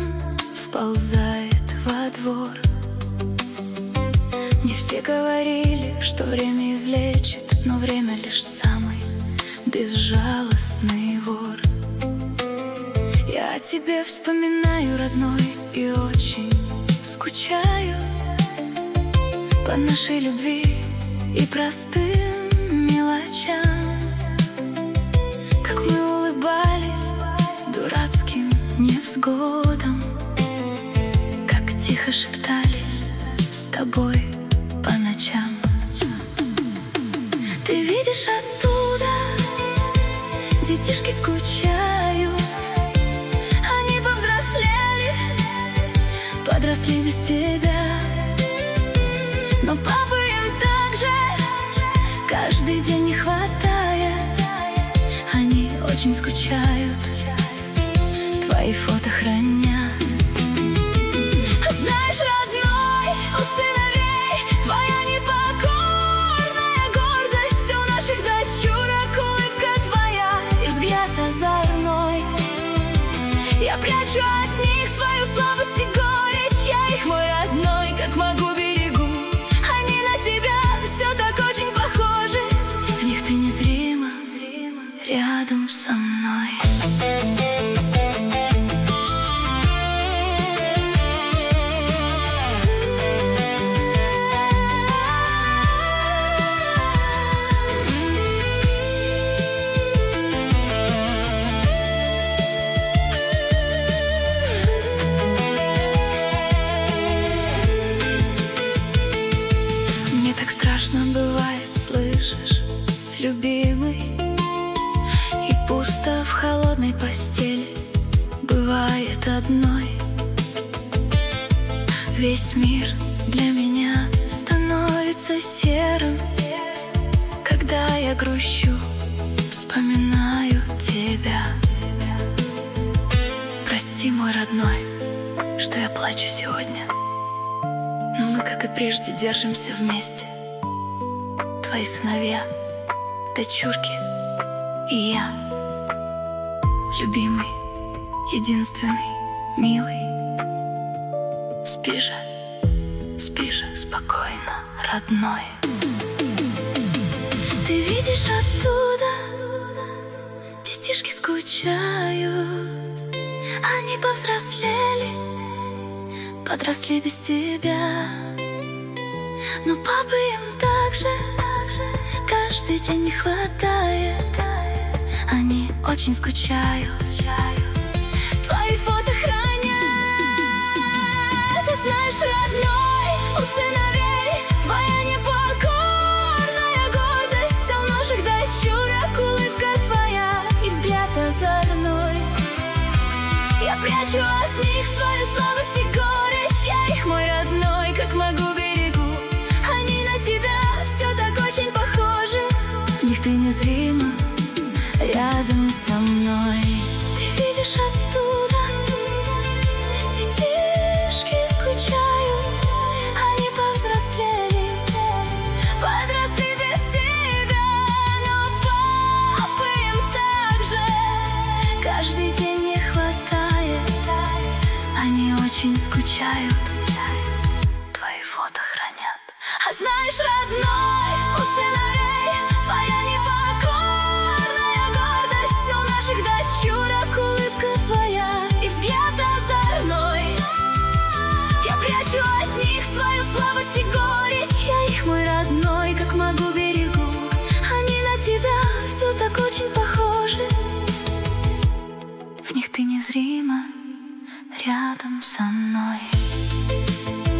вползает во двор. Мне все говорили, что время излечит, но время лишь самый безжалостный вор. Я о тебе вспоминаю, родной, и очень скучаю по нашей любви и простым мелочам. Как мы улыбались дурацким невзгодам, как тихо шептались с тобой по ночам. Ты видишь оттуда, детишки скучают. Они повзрослели, подросли без тебя. Но папы им также каждый день не хватает. Они очень скучают, твои фото хранят. Знаешь, родной, у сыновей твоя непокорная гордость, у наших дочурок улыбка твоя и взгляд озорной. Я прячу от них свою слабость и горечь, я их, мой родной, как могу берегу. Они на тебя все так очень похожи, в них ты незримо рядом со мной. Мне так страшно бывает, слышишь, любимый, и пусто в холодной постели бывает одной. Весь мир для меня становится серым, когда я грущу, вспоминаю тебя. Прости, мой родной, что я плачу сегодня, но мы, как и прежде, держимся вместе. Твои сыновья, дочурки и я. Любимый, единственный, милый. Спи же спокойно, родной. Ты видишь оттуда, детишки скучают. Они повзрослели, подросли без тебя. Но папы им также каждый день не хватает. Они очень скучают, твои фото хранят. Ты знаешь, родной, у сыновей твоя непокорная гордость, у наших дочурок улыбка твоя и взгляд озорной. Я прячу от них свою слабость и горечь, я их, мой родной, как могу берегу. Они на тебя все так очень похожи, в них ты незримо рядом со мной. Ты видишь оттуда, детишки скучают. Они повзрослели, подросли без тебя. Но папы им также каждый день не хватает. Они очень скучают, твои фото хранят. А знаешь, родной, у сыновей твоя непокорная гордость, у наших дочурок улыбка твоя и взгляд озорной. Я прячу от них свою слабость и горечь, я их, мой родной, как могу берегу. Они на тебя все так очень похожи, в них ты незримо рядом со мной.